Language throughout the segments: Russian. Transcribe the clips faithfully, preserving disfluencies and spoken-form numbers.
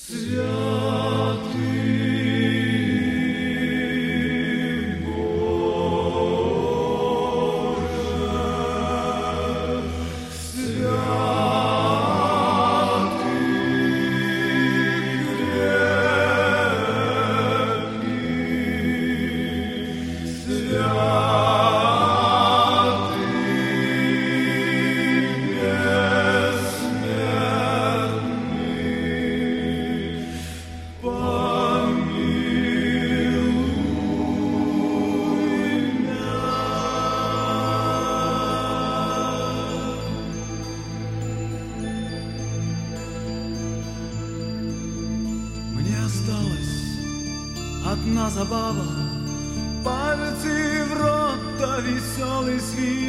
Одна забава, пальцы в рот, да веселый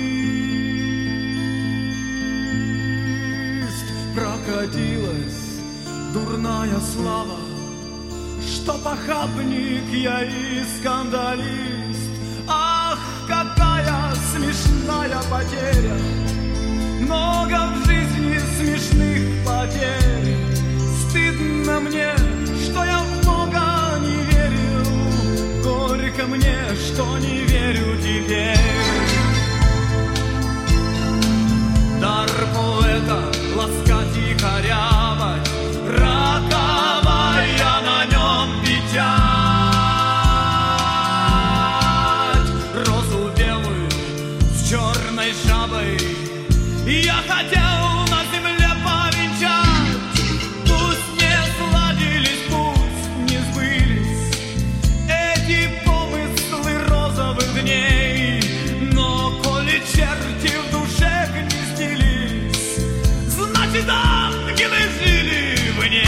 свист. Прокатилась дурная слава, что похабник я и скандалист. Ах, какая смешная потеря, много в жизни смешных потерь. Стыдно мне, что я в Бога не верил, горько мне, что не верю теперь. Дар поэта ласкать и корябать, роковая на нем печать. Розу белую с черной жабой я хотел на земле повенчать. Пусть не сладились, пусть не сбылись эти помыслы розовых дней, но коли черти в душе гнездились, значит ангелы жили в ней.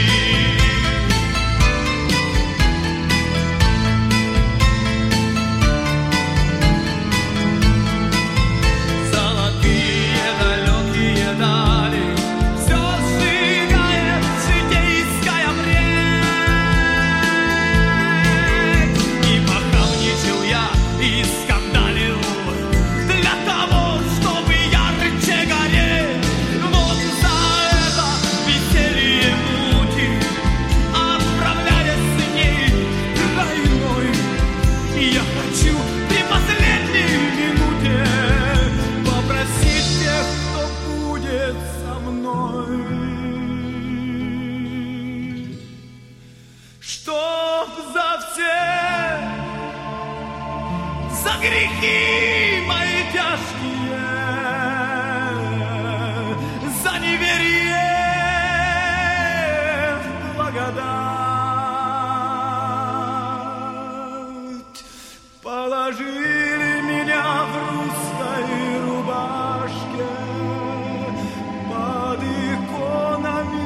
Чтоб за все, за грехи мои тяжкие, за неверие в благодать положили меня в русской рубашке под иконами.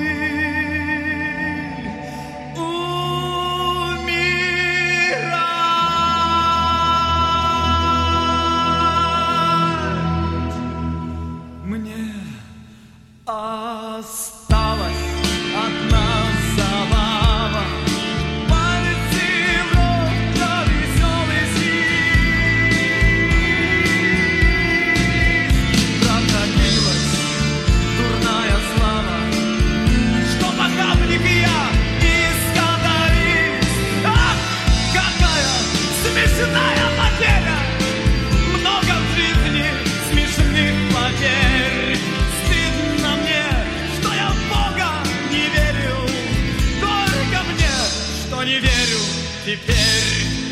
Осталась одна забава, пальцы в рот, да веселый свист. Прокатилась дурная слава, что похабник я и скандалист. Ах, какая смешная потеря, много в жизни смешных потерь. Не верю теперь.